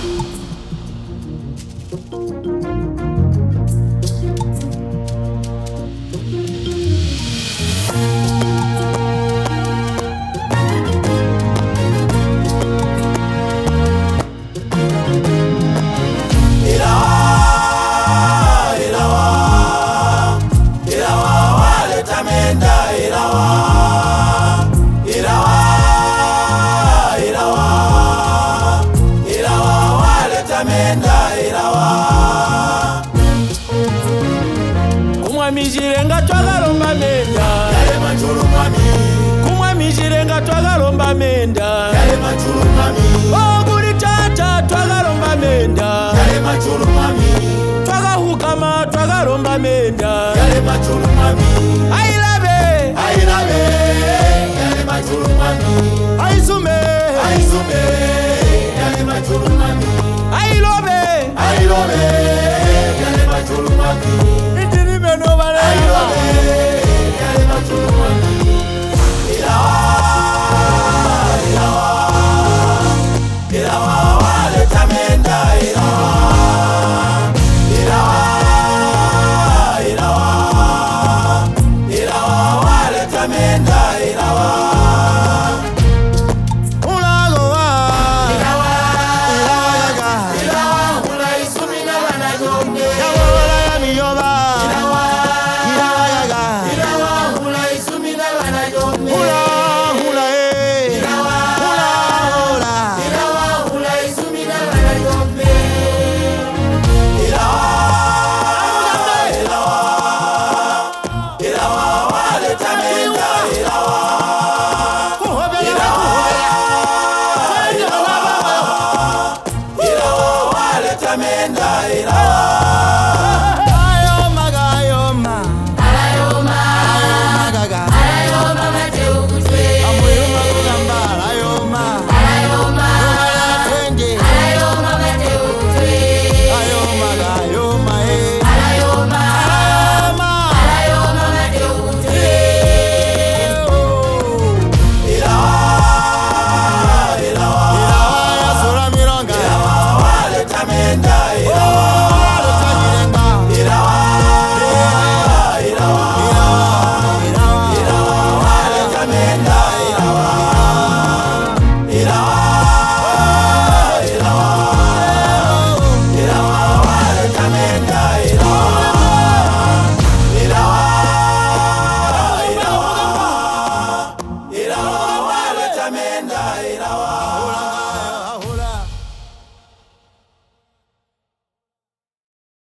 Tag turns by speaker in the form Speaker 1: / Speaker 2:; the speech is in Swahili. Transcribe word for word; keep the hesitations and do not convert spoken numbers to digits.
Speaker 1: Kumwami Jirenga twakalomba menda
Speaker 2: Yale majulu mwami
Speaker 1: Kumwami Jirenga twakalomba menda
Speaker 2: Yale majulu mwami
Speaker 1: Oh kuli tata twakalomba menda
Speaker 2: Yale majulu mwami
Speaker 1: Twakahukama twakalomba menda
Speaker 2: Yale majulu mwami
Speaker 1: Ailabe
Speaker 2: Ailabe Yale majulu mwami
Speaker 1: Aizume
Speaker 2: Aizume Yale majulu mwami
Speaker 1: Ailobe
Speaker 2: Ailobe Yale majulu mwami
Speaker 1: Itini meno bale
Speaker 2: Ailobe Yale majulu mwami Ilawa Ilawa Ilawa wale tamenda Ilawa Ilawa Ilawa Ilawa wale tamenda Ilawa
Speaker 1: Ulagoa
Speaker 2: Ilawa
Speaker 1: Ilawa yaga
Speaker 2: Ilawa hula isumina wanajombe
Speaker 1: Yawola ya miyoba
Speaker 2: Ilawa
Speaker 1: Ilawa yaga
Speaker 2: Ilawa hula isumina wanajombe
Speaker 1: Hula hula eh
Speaker 2: Ilawa
Speaker 1: Hula hula
Speaker 2: Ilawa hula isumina wanajombe Ilawa Ilawa Ilawa wale tamenda Ilawa
Speaker 1: Kuhobela
Speaker 2: Ilawa wale tamenda Ilawa